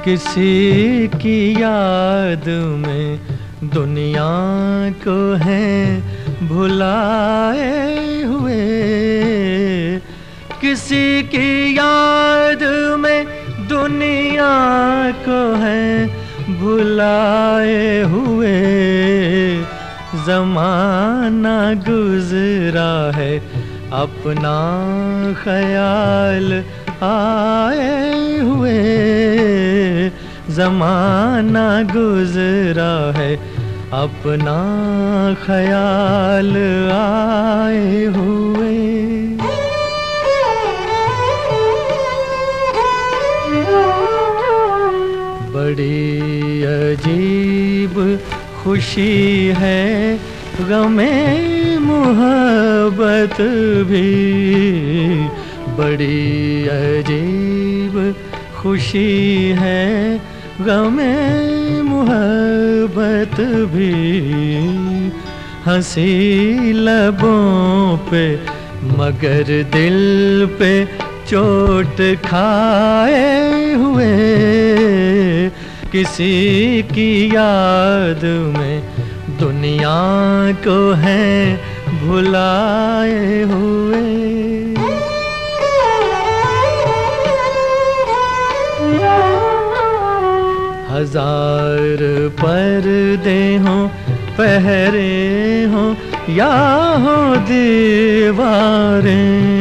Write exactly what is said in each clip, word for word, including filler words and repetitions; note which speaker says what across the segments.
Speaker 1: किसी की याद में दुनिया को है भुलाए हुए, किसी की याद में दुनिया को है भुलाए हुए। ज़माना गुज़रा है अपना ख्याल आए हुए, ज़माना गुज़रा है अपना ख्याल आए हुए। बड़ी अजीब खुशी है गमे मोहब्बत भी, बड़ी अजीब खुशी है गमे मोहब्बत भी। हंसी लबों पे मगर दिल पे चोट खाए हुए, किसी की याद में दुनिया को है भुलाए हुए। हजार पर्दे हों पहरे हों या हो दीवारें,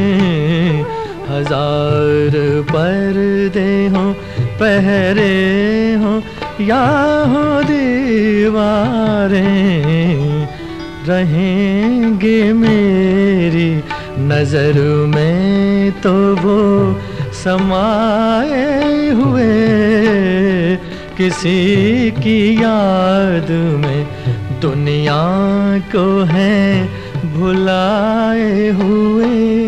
Speaker 1: हजार पर्दे हों पहरे हों या हो दीवारें, रहेंगे मेरी नज़र में तो वो समाए हुए, किसी की याद में दुनिया को है भुलाए हुए।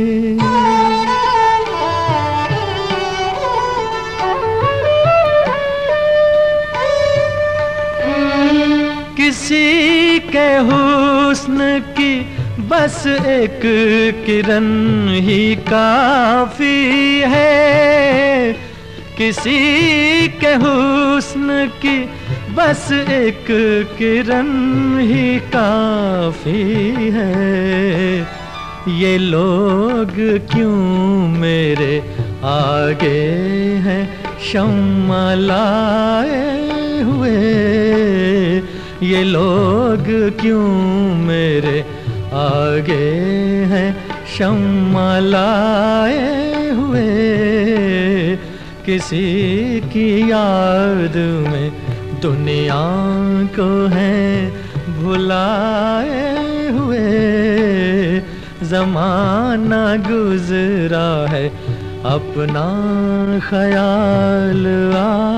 Speaker 1: किसी के हुस्न की बस एक किरण ही काफी है, किसी के हुस्न की बस एक किरण ही काफी है। ये लोग क्यों मेरे आगे हैं शम्मा लाए हुए, ये लोग क्यों मेरे आगे हैं शम्मा लाए हुए, किसी की याद में दुनिया को है भुलाए हुए। ज़माना गुज़रा है अपना ख्याल आ